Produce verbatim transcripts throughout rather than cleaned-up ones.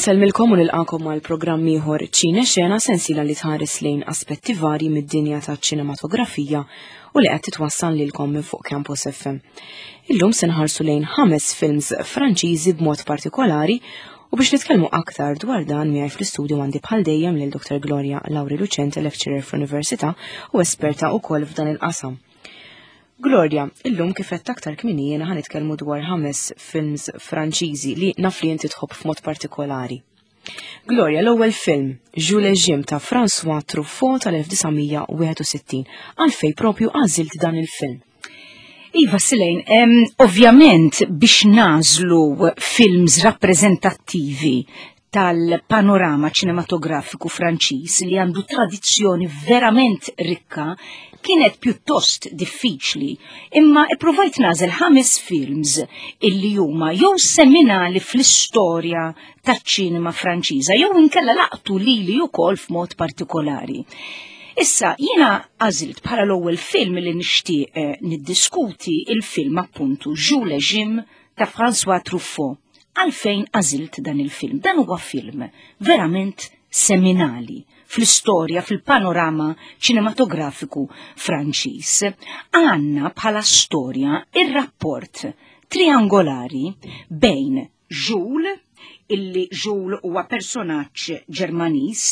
Inselmilkom u nilqakom mal-programm ieħor Ċine Xena sensiela li tħares lejn aspetti varji mid-dinja taċ-ċinematografija u li qed titwassal lilkom minn fuq Campus F M. Illum se nħarsu lejn ħames films Franċiżi b'mod partikolari u biex nitkellmu aktar dwar dan miegħi fl-istudju għandi bħal dejjem lil Doktor Gloria Lauri Lucente, lecturer fl-Università u esperta wkoll f'dan il-qasam. Gloria, illum kifett aktar kmini jiena ħan nitkellmu dwar ħames films Franċiżi li naf li inti tħobb f'mod partikolari. Gloria, l-ewwel film, Jules et Jim ta' François Truffaut tal-elf-tisa' għalfej propju għażilt dan il-film. Iva Silejn, um, ovvjament biex nażlu films rappreżentattivi tal-panorama ċinematografiku Franċiż li għandu tradizzjoni verament rikka kienet pjuttost diffiċli, imma ipprovajt nażel ħames films illi huma jew seminali fl-istorja taċ-ċinema Franċiża jew inkella laqtu lili wkoll f'mod partikolari. Issa jiena għażilt bħala l-ewwel film li nixtieq eh, niddiskuti il-film appuntu Jules et Jim ta' François Truffaut. Għalfejn għażilt dan il-film? Dan huwa film verament seminali fl-istorja, fil-panorama ċinematografiku Franċiż. Għandna bħala storja ir-rapport triangolari bejn Jules, illi Jules huwa personaġġ Ġermaniż,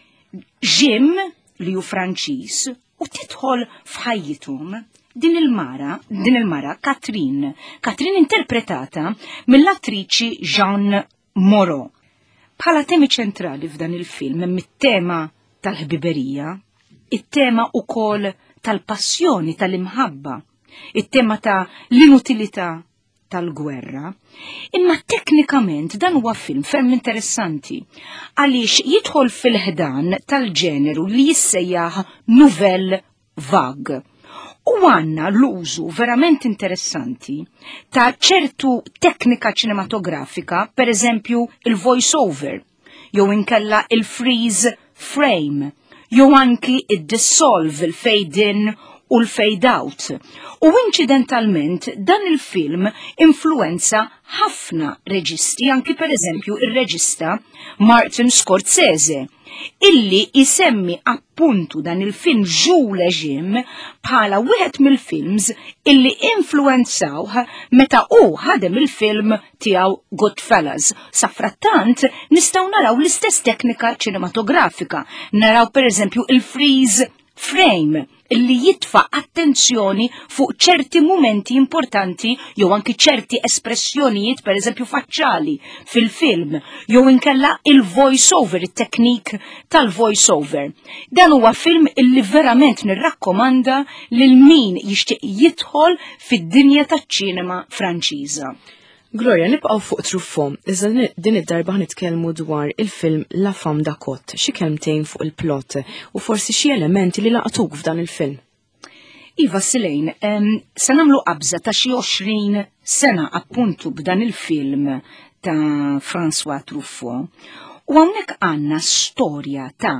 Jim li hu Franċiż u tidħol f'ħajjithom din il-mara, din il-mara Catherine, Catherine interpretata mill-attriċi Jeanne Moreau. Bħala temi ċentrali f'dan il-film hemm it-tema tal-ħbiberija, it-tema ukoll tal-passjoni, tal-imħabba, it-tema ta' l-inutilità tal-gwerra, imma teknikament dan huwa film ferm interessanti għaliex jidħol fil-ħdan tal-ġeneru li jissejjaħ nouvelle vague. U għanna l-użu verament interessanti ta' ċertu teknika ċinematografika, per eżempju il-voice-over, jew inkella il-freeze frame, jew anki il-dissolve, il-fade-in u l-fade-out. U incidentalment dan il-film influenza ħafna reġisti, anki per eżempju il-reġista Martin Scorsese, illi jisemmi appuntu dan il-film Jules et Jim bħala wieħed mill-films illi influenzawh meta hu ħadem il-film tiegħu Goodfellas. Safrattant nistgħu naraw l-istess teknika ċinematografika, naraw pereżempju il-freeze frame illi jitfa' attenzjoni fuq ċerti momenti importanti jew anki ċerti espressjonijiet pereżempju faċċali fil-film, jew inkella il-voice-over, it-teknik tal-voice-over. Dan huwa film illi verament nirrakkomanda lil min jixtieq jidħol fid-dinja taċ-ċinema Franċiża. Gloria, nibqgħu fuq Truffaut, iżda din id-darba nitkellmu dwar il-film La Femme d'Accotte, xi kelmtejn fuq il-plot u forsi xi elementi li laqtuk f'dan il-film. Iva Silejn, um, se nagħmlu qabża ta' xi għoxrin sena appuntu b'dan il-film ta' François Truffaut. U hawnhekk għandna storja ta'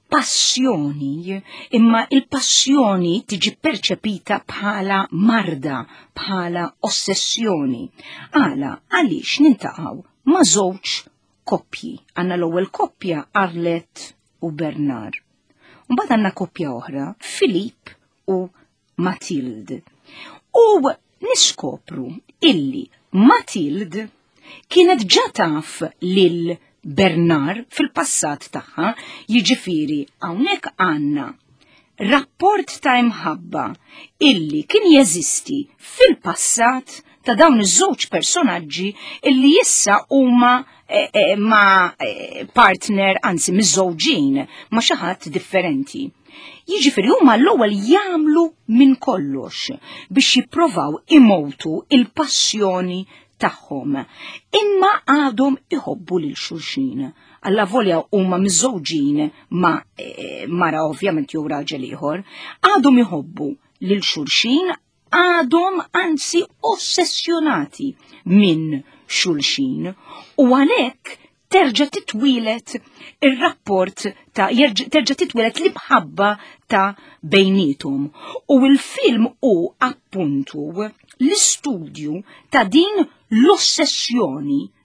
passjoni, imma il-passjoni tiġi perċepita bħala marda, bħala ossessjoni. Għala, għaliex nintaqgħu ma' żewġ koppji. Għandna l-ewwel koppja Arlette u Bernard. Mbagħad għandna koppja oħra, Philippe u Mathilde. U niskopru illi Mathilde kienet ġa taf lil Bernard fil-passat tagħha, jiġifieri hawnhekk għandna rapport ta' imħabba illi kien jeżisti fil-passat ta' dawn iż-żewġ personaġġi illi issa huma eh, eh, ma' eh, partner, anzi miż-żewġin, ma' xi ħadd differenti. Jiġifieri huma l-ewwel jagħmlu minn kollox biex jippruvaw imowtu il-passjoni tagħhom, imma għadhom iħobbu lil xulxin. Alla volja huma miż-żewġin ma e, mara ovvjament jew raġel ieħor, għadhom iħobbu lil xulxin, għadhom anzi ossessjonati minn xulxin u għalhekk terġa' titwilet ir-rapport ta' terġa' titwilet l-imħabba ta' bejnietum. U l-film hu appuntu l-istudju ta' din l-ossessjoni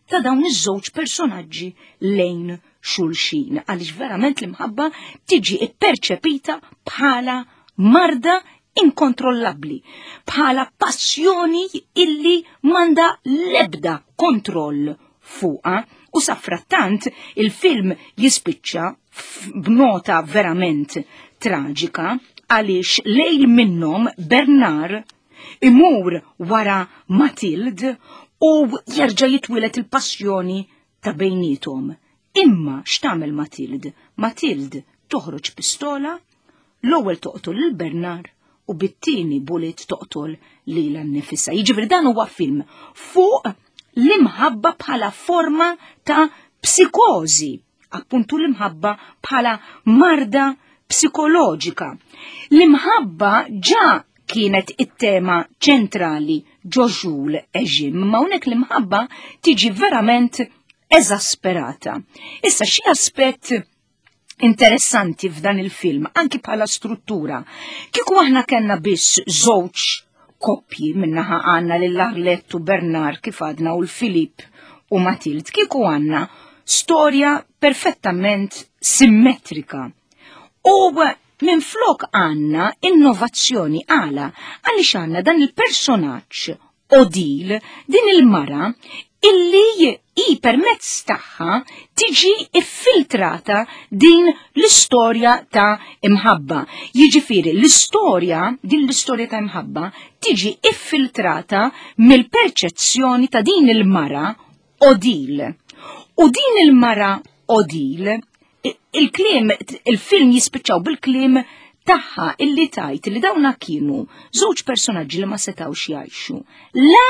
ta' dawn iż-żewġ personaġġi lejn xulxin, għaliex verament l-imħabba tiġi ipperċepita bħala marda inkontrollabbli, bħala passjoni illi manda lebda kontroll fuqa, u saffrattant il-film jispiċċa b'nota verament traġika għaliex lejl minnhom Bernard imur wara Matilde u jerġa' jitwilet il-passjoni ta' bejnietom. Imma x'tagħmel Matilde? Matilde toħroġ pistola, l-ewwel toqtol lil Bernard u bit-tieni bullet toqtol lilha nnifisha. Jiġifieri dan huwa film fuq l-imħabba bħala forma ta' psikożi, appuntu l-imħabba bħala marda psikoloġika. L-imħabba ġa kienet it-tema ċentrali ġo Jules Eugène, ma hawnhekk l-imħabba tiġi verament eżasperata. Issa xi aspett interessanti f'dan il-film, anki bħala struttura. Kieku aħna kellna biss żewġ koppji minnaħa għandna lil Arlette u Bernard kif għadna u l-Philippe u Matilde, kieku għandna storja perfettament simmetrika. U minn flok għandna innovazzjoni għala għaliex għandna dan il-personaġġ Odile, din il-mara illi i permezz tagħha tiġi iffiltrata din l-istorja ta' imħabba. Jiġifieri l-istorja, din l-istorja ta' imħabba tiġi iffiltrata mill-perċezzjoni ta' din il-mara Odile. U din il-mara Odile, il-kliem, il-film jispiċċaw bil-kliem tagħha illi tajt li dawna kienu żewġ personaġġi li ma setawx jgħixu la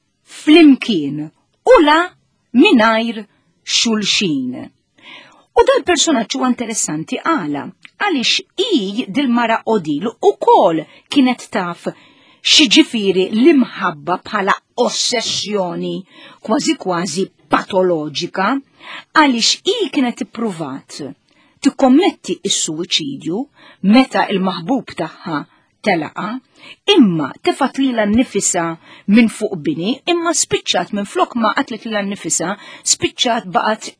flimkien u la mingħajr xulxin. U dal-personaġġ huwa interessanti għala għaliex hi dil-mara Odile ukoll kienet taf xiġifieri l-imħabba bħala ossessjoni kważi kważi patoloġika għaliex hi kienet ippruvat tikkommetti is-suwiċidju meta il-maħbub tagħha telaqa, imma tefat lilha nnifisha minn fuq bini, imma spiċċat minn flok ma qatlet lilha nnifisha, spiċċat baqgħet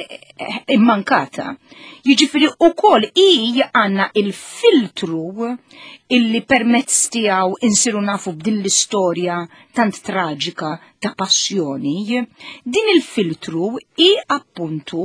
immankata. Jiġifieri wkoll hi għandna il-filtru illi permezz tiegħu insiru nafu b'din l-istorja tant traġika ta' passjoni, din il-filtru hi appuntu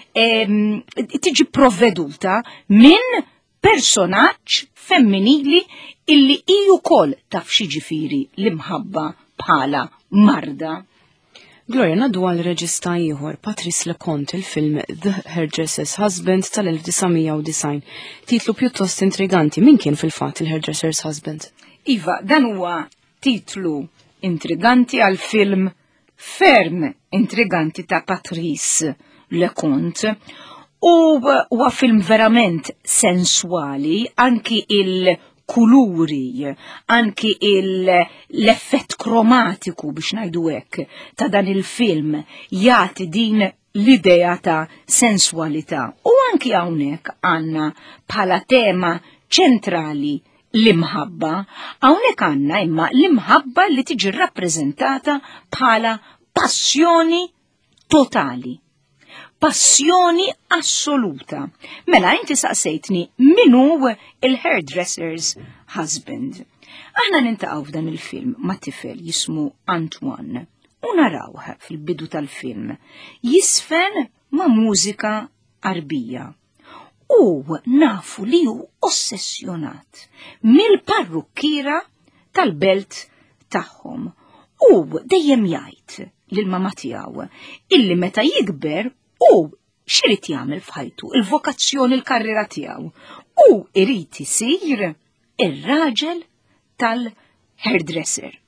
tiġi provveduta minn personaġġ femminili illi hi wkoll taf xiġifieri l-imħabba bħala marda. Gloria, naddu għal reġista ieħor Patrice Leconte, il-film The Hairdresser's Husband tal-elf tisa' u disgħin. Titlu pjuttost intriganti, min kien fil-fatt il-Hairdresser's Husband? Iva, dan huwa titlu intriganti għal film ferm intriganti ta' Patrice Leconte u huwa film verament sensuali, anki il- kuluri, anki l-effett kromatiku biex ngħidu hekk ta' dan il-film jagħti din l-idea ta' sensualità. U anki hawnhekk għandna bħala tema ċentrali l-imħabba, hawnhekk għandna imma l-imħabba li tiġi rappreżentata bħala passjoni totali. Passjoni assoluta. Mela inti saqsejtni minu il-Hairdresser's Husband. Aħna nintaqgħu f'dan il-film ma' tifel jismu Antoine u narawh fil-bidu tal-film jisfen ma' mużika arbija. U nafu li hu ossessjonat mill-parrukkiera tal-belt tagħhom. U dejjem jgħid lil-mama tiegħu illi meta jikber u x'irid jagħmel f'ħajtu, il-vokazzjoni l-karriera tiegħu. U irid isir ir-raġel tal-hairdresser.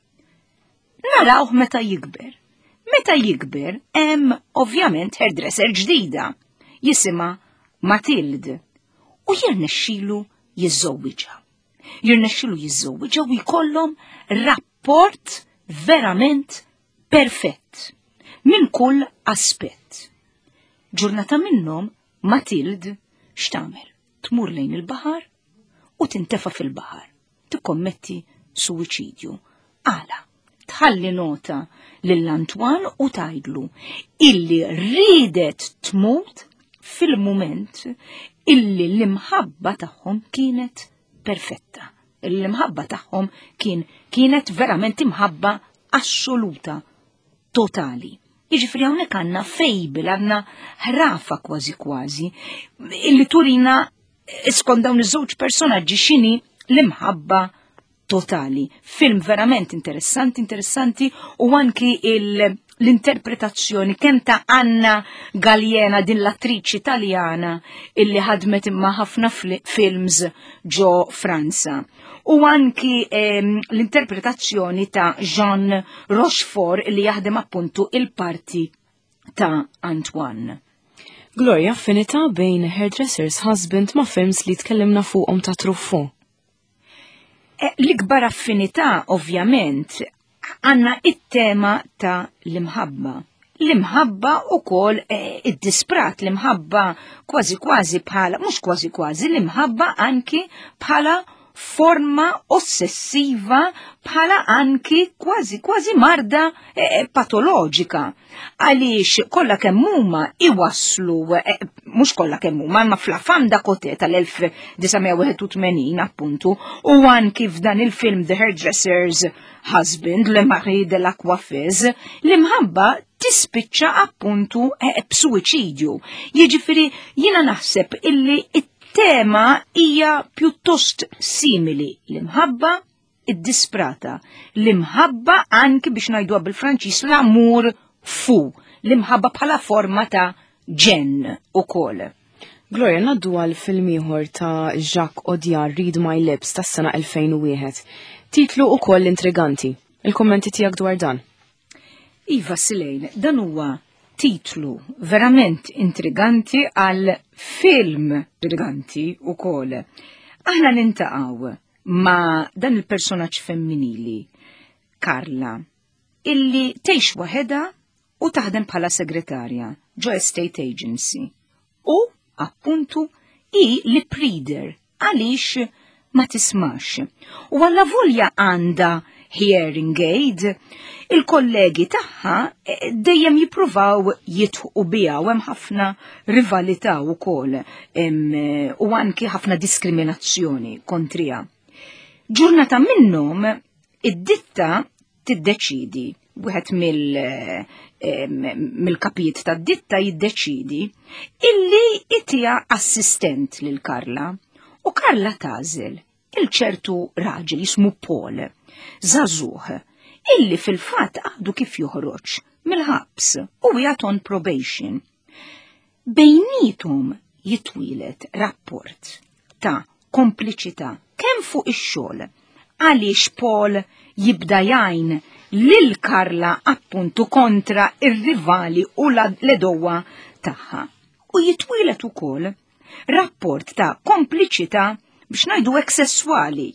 Narawh meta jikber. Meta jikber hemm ovvjament hairdresser ġdida jisimha Matilde u jirnexxielu jiżżowwiġha. Jirnexxielu jiżżowwiġha u jkollhom rapport verament perfett minn kull aspett. Ġurnata minnhom Matilde x'tagħmel? Tmur lejn il-baħar u tintefa' fil-baħar, tikkommetti suwiċidju. Għala, tħalli nota lill-Antoine u tajdlu illi ridet tmut fil-moment illi l-imħabba tagħhom kienet perfetta. L-imħabba tagħhom kien kienet verament imħabba assoluta, totali. Jiġifieri hawnhekk għandna fejbil, għandna ħrafa kważi kważi illi turina skont dawn iż-żewġ personaġġi x'inhi l-imħabba totali. Film verament interessanti, interessanti u anki l-interpretazzjoni kemm ta' Anna Galliena din l-attriċi Taljana illi ħadmet imma ħafna films ġo Franza. U anki ehm, l-interpretazzjoni ta' Jean Rochefort illi jaħdem appuntu il-parti ta' Antoine. Gloria, affinità bejn Hairdresser's Husband ma' films li tkellimna fuqhom ta' Truffaut. L-ikbar affinità, ovvjament, għanna it-tema ta' l-imħabba. L-imħabba u kol eh, id-disprat, l-imħabba kważi kważi bħala, mux kważi kważi, l-imħabba anki bħala forma ossessiva, bħala anki kważi kważi marda eh, patoloġika. Għaliex kollha kemm huma iwasslu, eh, mhux kollha kemm huma, ma fl-afam da kote tal-elf disajn wieħed u tmenin appuntu, u anki f'dan il-film The Hairdresser's Husband, Le Mari de la Coiffeuse, l-imħabba tispiċċa appuntu eh, b'suwiċidju. Jiġifieri jiena naħseb illi it-tema hija pjuttost simili, l-imħabba id-disprata, l-imħabba anki biex ngħiduha bil-Franċiż l-amur fu, l-imħabba bħala forma ta' ġen ukoll. Gloria, naddu għal film ieħor ta' Jacques Audiard, Read My Lips, tas-sena elfejn u wieħed. Titlu ukoll intriganti. Il-kommenti tiegħek dwar dan? Iva Silejn, dan huwa titlu verament intriganti għal film intriganti ukoll. Aħna nintaqgħu ma' dan il-personaġġ femminili, Carla, illi tgħix waħedha u taħdem bħala segretarja ġo Estate Agency. U appuntu i li prider għaliex ma tismax. U għalla volja għanda hearing aid, il-kollegi tagħha dejjem jippruvaw jitħu biha u hemm ħafna rivalità wkoll u anki ħafna diskriminazzjoni kontrija. Ġurnata minnhom id-ditta tiddeċidi, wieħed mill mill-kapijiet tad-ditta jiddeċidi illi itija assistent lil Karla u Karla tażel il-ċertu raġel jismu Paul, żagħżugħ, illi fil-fatt għadu kif joħroġ mill-ħabs u jgħat on probation. Bejnietum jitwilet rapport ta' kompliċità kemm fuq ix-xogħol għaliex Paul jibda jgħin lil Karla appuntu kontra ir-rivali u l-edowa tagħha. U jitwilet ukoll rapport ta' kompliċità biex ngħidu hekk sesswali.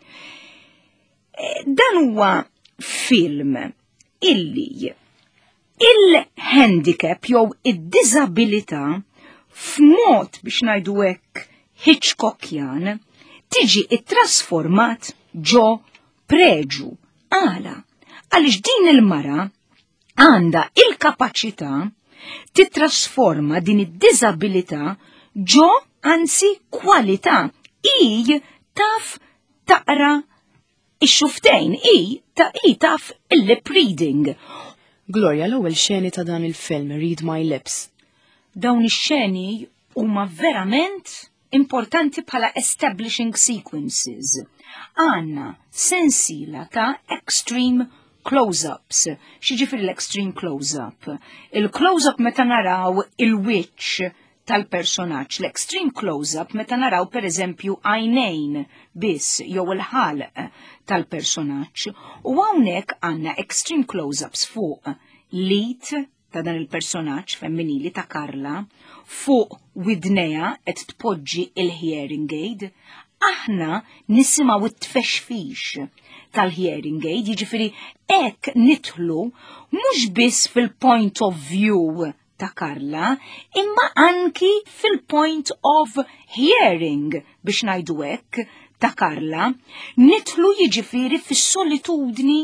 Dan huwa film illi il-handicap jew id-diżabilità f'mod biex ngħidu hekk Hitchcockian tiġi ittrasformat ġo preġu. Għala, għaliex din il-mara għanda il-kapaċità titrasforma din id-diżabilità ġo anzi kwalità. I taf taqra ix-xuftejn, i ta' i taf il-lip reading. Gloria, l-ewwel xeni ta' dan il-film Read My Lips. Dawn ix-xeni huma verament importanti bħala establishing sequences. Għanna sensila ta' extreme close-ups. Xieġifiri l-extreme close-up? Il-close-up meta naraw il-witch tal-personaġġ, l-extreme close-up meta naraw per eżempju għajnejn biss jew il-ħalq tal-personaġġ. U hawnhekk għandna extreme close-ups fuq lit ta' dan il-personaġġ femminili ta' Karla, fuq widneja qed tpoġġi il-hearing aid, aħna nisimgħu it-tfexfix tal-hearing aid, jiġifieri hekk nidħlu mhux biss fil-point of view ta' Karla, imma anki fil-point of hearing biex ngħidu hekk ta' Karla, nidħlu jiġifieri fis-solitudni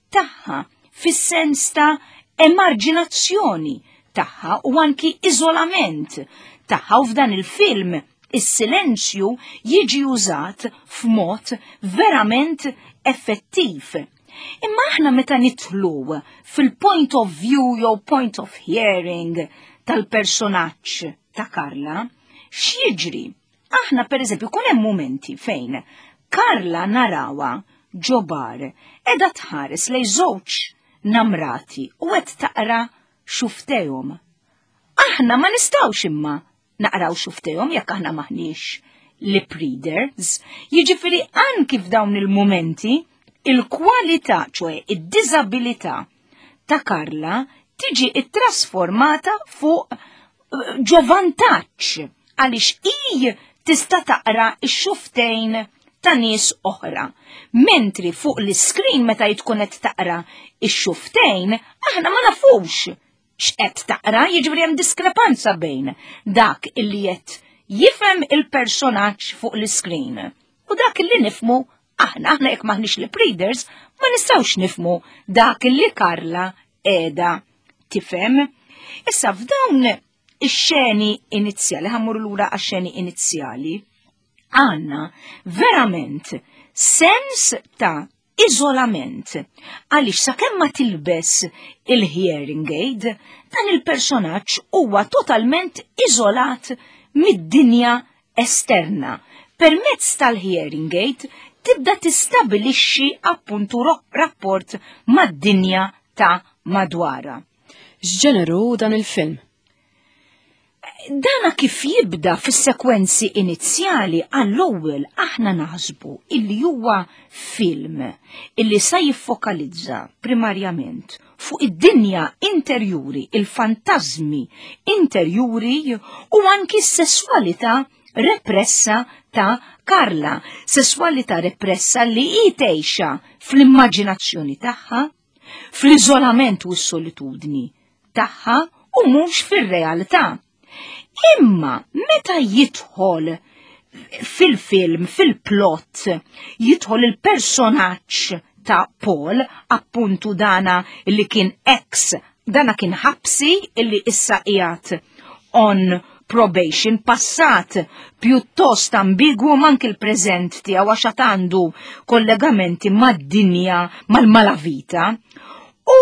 tagħha fis-sens ta' emarġinazzjoni tagħha u anki iżolament tagħha u f'dan il-film is-silenzju jiġi użat f'mod verament effettiv. Imma aħna meta nidħlu fil-point of view jew point of hearing tal-personaġġ ta' Karla, x'jiġri? Aħna pereżempju kun hemm mumenti fejn Karla narawha ġobar edha tħares lej żewġ namrati u qed taqra xuftejhom. Aħna ma nistgħux imma naqraw xuftejhom jekk aħna maħniex lip readers, jiġifieri anki f'dawn il-mumenti il-kwalità, ċoe id-diżabilità ta' Karla tiġi ittrasformata fuq ġovantaġġ għaliex hi tista' taqra x-xuftejn ta' nies oħra. Mentri fuq l-iskrin meta tkun qed taqra x-xuftejn, aħna ma nafux x'qed taqra, jiġifieri hemm diskrepanza bejn dak illi qed jifhem il-personaġġ fuq l-iskrin u dak illi nifmu aħna, aħna jekk maħniex lip readers, ma nistgħux nifmu dak illi Karla qiegħda tifhem. Issa f'dawn ix-xeni inizjali, ħammur lura għax-xeni inizjali, għandna verament sens ta' iżolament għaliex sakemm ma tilbes il-hearing aid, dan il-personaġġ huwa totalment iżolat mid-dinja esterna. Permezz tal-hearing aid tibda tistabilixxi appuntu rapport mad-dinja ta' madwara. X'ġeneru dan il-film? Dana kif jibda fis-sekwenzi inizjali għall-ewwel aħna naħsbu illi huwa film illi sa jiffokalizza primarjament fuq id-dinja interjuri, il-fantażmi interjuri u anki s-sesswalità repressa ta' Karla, sesswalità repressa li hi tgħixha fl-immaġinazzjoni tagħha, fl-iżolament u s-solitudni tagħha u mhux fir-realtà. Imma meta jidħol fil-film, fil-plot, jidħol il-personaġġ ta' Paul, appuntu dana li kien ex, dana kien ħabsi illi issa qiegħed on probation, passat pjuttost ambigwu manki il-preżent tiegħu għax għandu kollegamenti mad-dinja mal-malavita. U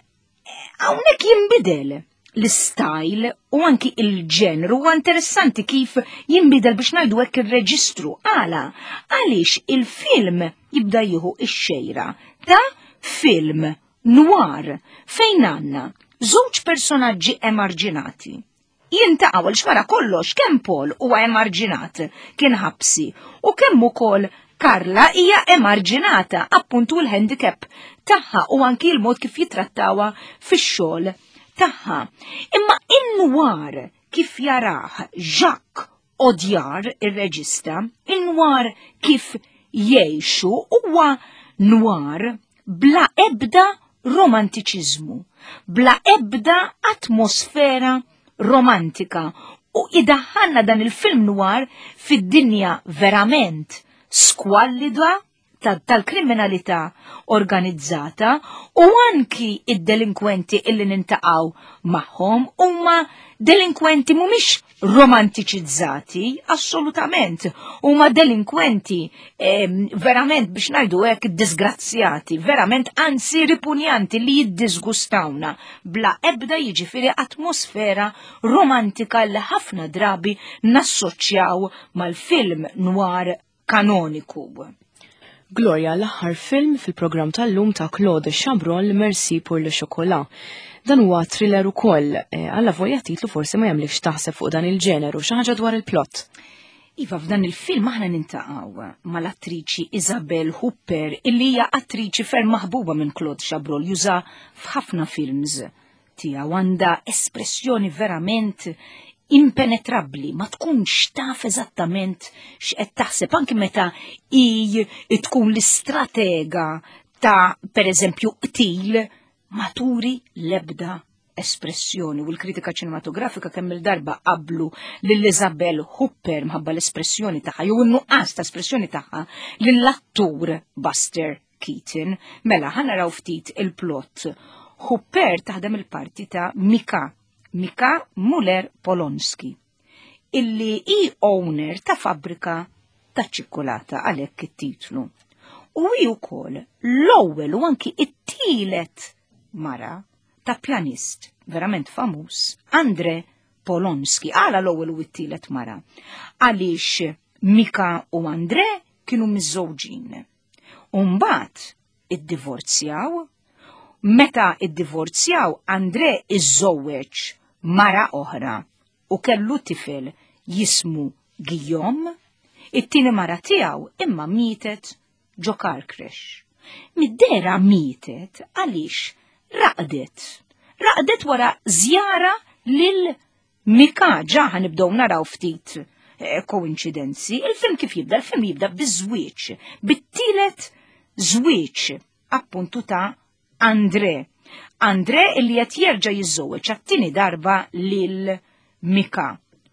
hawnhekk jinbidel l-style u anki il-ġenru u interessanti kif jinbidel biex ngħidu hekk ir-reġistru. Għala, għaliex il-film jibda jieħu x-xejra ta' film noir fejn għandna żewġ personaġġi emarġinati. Jintaqgħu għal xwara kollox kemm Paul huwa emarġinat kien ħabsi u kemm ukoll Karla hija emarġinata appuntu l-handicap tagħha u anki l-mod kif jitrattawha fix-xogħol tagħha. Imma in-noir kif jarah Jacques Audiard ir-reġista, in-noir kif jgħixu huwa noir bla ebda romantiċiżmu, bla ebda atmosfera romantika u idaħħalna dan il-film noir fid-dinja verament skwallida tal-kriminalità organizzata u anki id-delinkwenti illi nintaqgħu magħhom huma delinkwenti mhumiex romantiċizzati, assolutament, huma delinkwenti eh, verament biex ngħidu hekk disgrazzjati, verament anzi ripunjanti li jiddisgustawna bla ebda jiġifieri atmosfera romantika li ħafna drabi nassoċjaw mal-film noir kanoniku. Gloria, l-aħħar film fil-programm tal-lum ta' Claude Chabrol, Merci pour le chocolat. Dan huwa thriller ukoll, alla volja titlu forsi ma jagħmlix taħseb fuq dan il-ġeneru, xi ħaġa dwar il-plott. Iva, f'dan il-film aħna nintaqgħu mal-attriċi Isabel Hooper, illi hija attriċi ferm maħbuba minn Claude Chabrol, juża f'ħafna films tiegħu, għandha espressjoni verament impenetrabbli, ma tkunx taf eżattament x'qed taħseb anke meta hi tkun l-istratega ta' pereżempju qtil ma turi l-ebda espressjoni u l-kritika ċinematografika kemm il-darba qablu lill-Isabel Hooper mħabba l-espressjoni tagħha jew in-nuqqas ta' espressjoni tagħha lill-attur Buster Keaton. Mela, ħanaraw ftit il-plot. Hooper taħdem il-parti ta' Mika, Mika Muller-Polonsky, illi i owner ta' fabbrika ta' ċikkolata għalhekk it-titlu. U hi wkoll l-ewwel u anki it-tielet mara ta' pjanist verament famuż, Andre Polonsky. Għala l-ewwel u t-tielet mara għaliex Mika u Andre kienu miżżewġin. U mbagħad iddivorzjaw. Meta iddivorzjaw, Andre iżżewweġ mara oħra u kellu tifel jismu Guillaume. It-tieni mara tiegħu imma mietet ġo car crash. Mid-dera mietet għaliex raqdet. Raqdet wara żjara lil Mika. Ġaħa nibdew naraw ftit koincidenzi. Il-film kif jibda? Il-film jibda biż-żwieġ, bit-tielet żwieġ appuntu ta' Andre. Andre illi qed jerġa' jiżżewweġ għat-tieni darba lil Mika.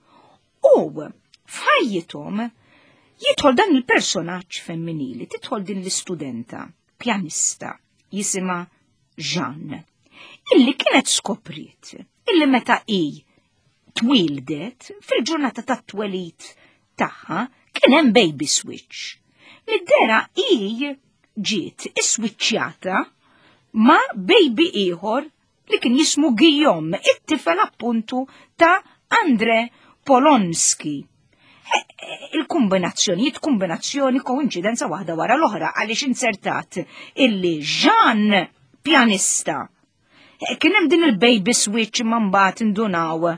U f'ħajjithom jidħol dan il-personaġġ femminili, tidħol din l-istudenta, pjanista, jisimha Jeanne, illi kienet skoprit, illi meta hi twildet fil-ġurnata tat-twelid tagħha kien hemm baby switch. Mid-dera hi ġiet iswiċċjata ma' baby ieħor li kien jismu Guillaume, it-tifel appuntu ta' Andre Polonsky. Il-kombinazzjoni, kombinazzjoni, koincidenza waħda wara l-oħra għaliex insertat illi Jeanne pjanista. Kien hemm din il-baby switch ma mbagħad indunaw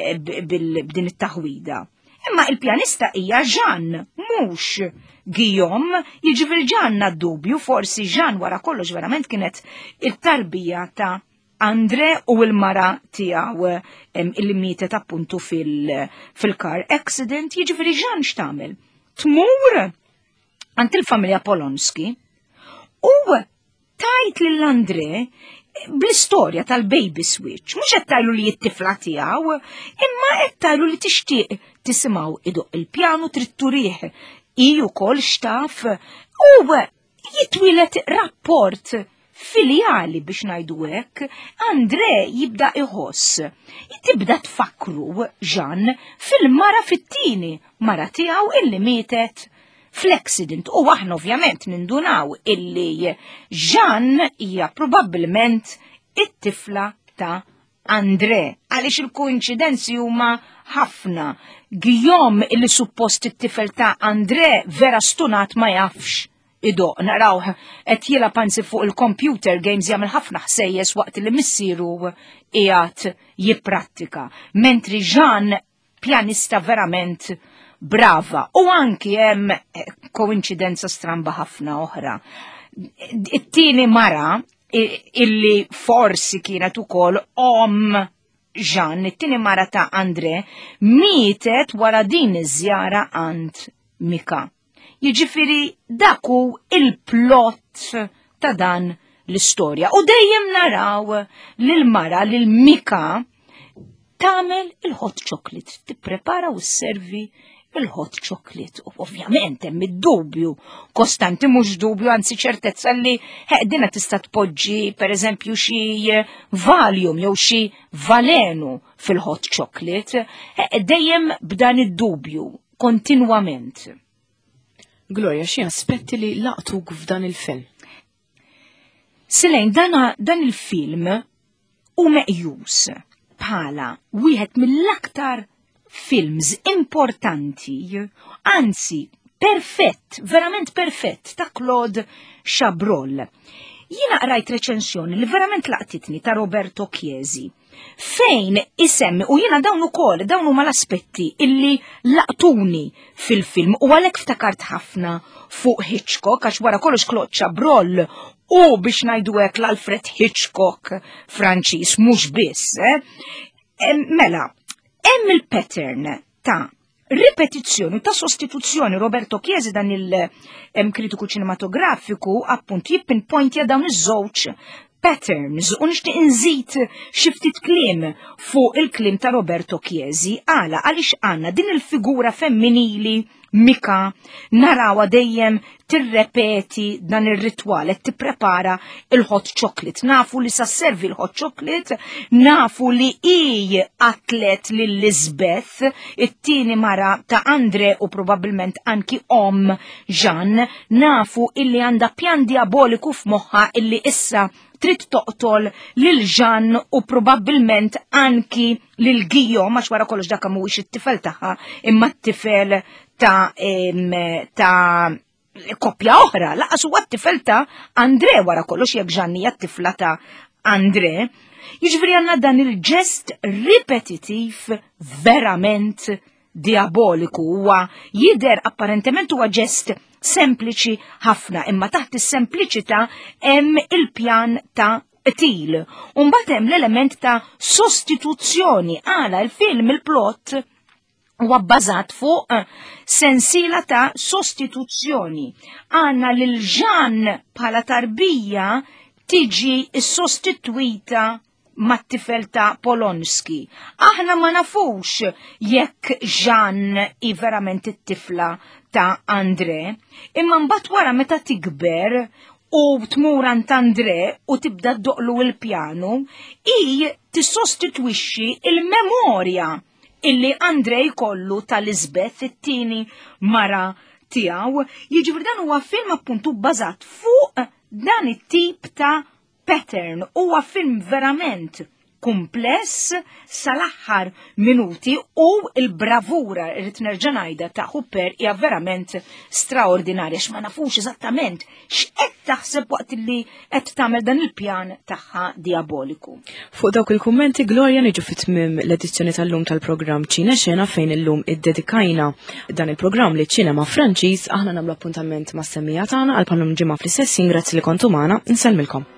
b'din it-taħwida. Imma il-pjanista hija Jeanne, mhux Guillaume. Jiġifieri Jeanne dubju, forsi Jeanne wara kollox verament kienet it-tarbija ta' Andre u l-mara tiegħu illi mietet appuntu fil-car accident. Jiġifieri Jeanne x'tagħmel? Tmur għand il-familja Polonsky u tajt lil Andre bl-istorja tal-baby switch, mhux qed tajlu li t-tifla tiegħu, imma qed tajlu li tixtieq tisimgħu idoq il-pjanu trid turih. Hi wkoll xtaf u jitwilet rapport filjali biex ngħidu hekk. Andre jibda iħoss. Tibda tfakru Jeanne fil-mara fit-tieni mara tiegħu illi mietet fl-accident. U aħna ovvjament nindunaw illi Jeanne hija probabbilment it-tifla ta' Andre. Għaliex il-koinċidenzi huma ħafna. Guillaume illi suppost it-tifel ta' Andre vera stunat ma jafx idoq naraw qed jilgħab anzi fuq il-computer games jagħmel ħafna ħsejjes waqt li missieru qiegħed jipprattika. Mentri Jeanne pjanista verament brava. U anki hemm koincidenza stramba ħafna oħra. It-tieni mara illi forsi kienet ukoll om Jeanne, it-tieni mara ta' Andre, mietet wara din iż-żjara għand Mika. Jiġifieri dak hu il-plott ta' dan l-istorja. U dejjem naraw lil mara lil Mika tagħmel il-hot chocolate, tipprepara u sservi il-hot chocolate. U ovvjament hemm id-dubju kostanti, mhux dubju, anzi ċertezza li dina tista' tpoġġi pereżempju xi Valium jew xi Valenu fil-hot chocolate, dejjem b'dan id-dubju kontinwament. Gloria, xi aspetti li laqtuk f'dan il-film? Silejn, dan il-film u meqjus bħala wieħed mill-aktar films importanti, anzi perfett, verament perfett ta' Claude Chabrol. Jiena qrajt reċensjoni li verament laqtitni ta' Roberto Chiesi, fejn isemmi, u jiena dawn ukoll, dawn huma l-aspetti illi laqtuni fil-film u għalhekk ftakart ħafna fuq Hitchcock, għax wara kollox Claude Chabrol u biex ngħidu hekk l-Alfred Hitchcock Franċiż mhux biss. Eh? Mela, hemm il-pattern ta' ripetizzjoni ta' sostituzzjoni. Roberto Chiesi dan il-kritiku ċinematografiku appunt jippinpointja dawn iż-żewġ patterns u nixtieq inżid xi ftit kliem fuq il-kliem ta' Roberto Chiesi għala għaliex għandna din il-figura femminili Mika narawa dejjem tirrepeti dan ir-ritwal qed tipprepara il-hot chocolate. Nafu li sasservi il-hot chocolate, nafu li hi atlet lil Lisbeth, it-tieni mara ta' Andre u probabbilment anki om Jean, nafu illi għandha pjan diaboliku f'moħħa illi issa trid toqtol lil Jean u probabbilment anki lil Guillaume għax wara kollox dak mhuwiex it-tifel tagħha imma t-tifel ta' ta' koppja oħra, laqas huwa t-tifel ta' Andre wara kollox jekk Jeanni hija t-tifla ta' Andre. Jiġifieri għandna dan il-ġest ripetitiv verament diaboliku huwa jidher apparentement huwa ġest sempliċi ħafna, imma taħt is-sempliċità hemm il-pjan ta' qtil. U mbagħad hemm l-element ta' sostituzzjoni għala il-film il-plot huwa bbażat fuq sensiela ta' sostituzzjoni. Għandna lil Jean bħala tarbija tiġi s-sostitwita mat-tifel ta' Polonski. Aħna ma nafux jekk Jean i verament it-tifla ta' Andre, imma mbagħad wara meta tikber u tmur ant Andre u tibda ddoqlu il-pjanu, hi tissostitwixxi il-memorja illi Andre jkollu ta' Lisbeth it-tieni mara tiegħu. Jiġifieri dan huwa film appuntu bbażat fuq dan it-tip ta' pattern. Huwa film verament kumpless sal-aħħar minuti u il-bravura irrid nerġa' ngħidha ta' Hooper hija verament straordinarja x'ma nafux eżattament x'qed taħseb waqt li qed tagħmel dan il-pjan tagħha diaboliku. Fuq dawk il-kummenti Gloria niġu fit-tmiem l-edizzjoni tal-lum tal-programm Ċina Xena fejn illum iddedikajna dan il-programm li ċinema Franċiż aħna nagħmlu appuntament mas-semmija tagħna għal palum ġimgħa fl-istess grazzi li kontu magħna, insellmilkom.